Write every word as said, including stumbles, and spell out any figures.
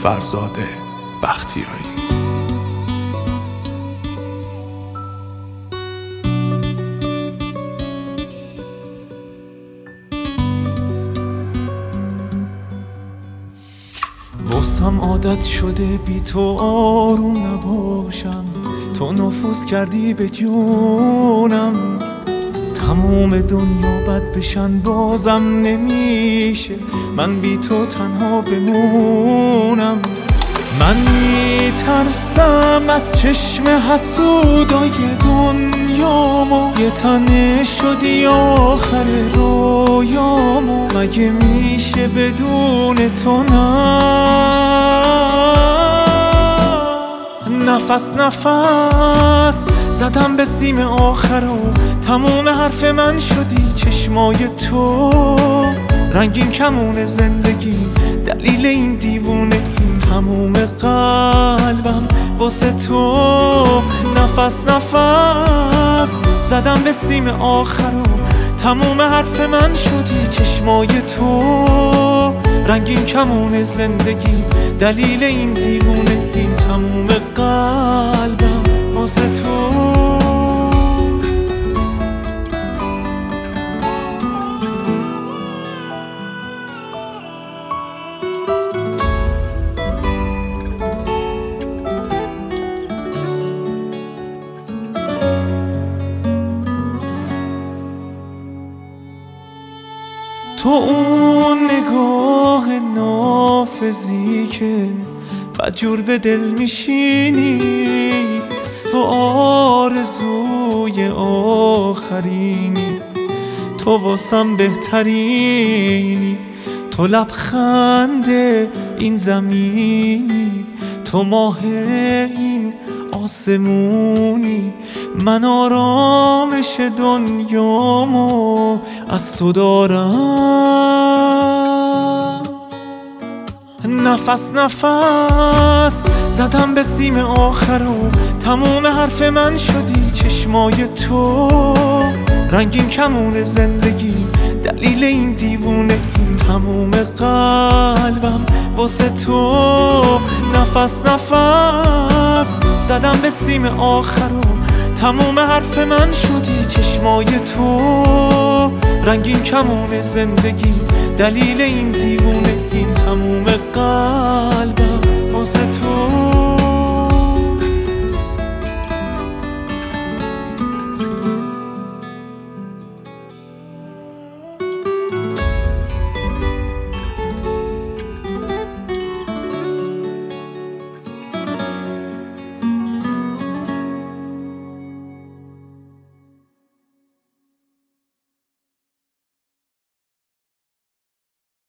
فرزاد بختیاری. واسم عادت شده بی تو آروم نباشم، تو نفوذ کردی به جونم، تمام دنیا بد بشن بازم نمیشه من بی تو تنها بمونم. من میترسم از چشم حسودای دنیامو، یه تنه شدی آخر رویامو، مگه میشه بدون تو نه؟ نفس نفس زدم به سیم آخر و تموم حرف من شدی چشمای تو، رنگین کمون زندگی دلیل این دیوونه این تموم قلبم واسه تو. نفس نفس زدم به سیم آخر و تموم حرف من شدی چشمای تو، رنگین کمون زندگی دلیل این دیوونه این تموم قلبم واسه تو. تو اون نگاه نافذی که بدجور به دل میشینی، تو آرزوی آخرینی، تو واسم بهترینی، تو لبخند این زمینی، تو ماه این آسمونی، من آرامش دنیامو از تو دارم. نفس نفس زدم به سیم آخر و تموم حرف من شدی چشمای تو، رنگین کمون زندگی دلیل این دیوونه این تموم قلبم واسه تو. نفس نفس زدم به سیم آخر و تموم حرف من شدی چشمای تو، رنگین کمون زندگی دلیل این دیوونه این تموم قلبم واسه تو.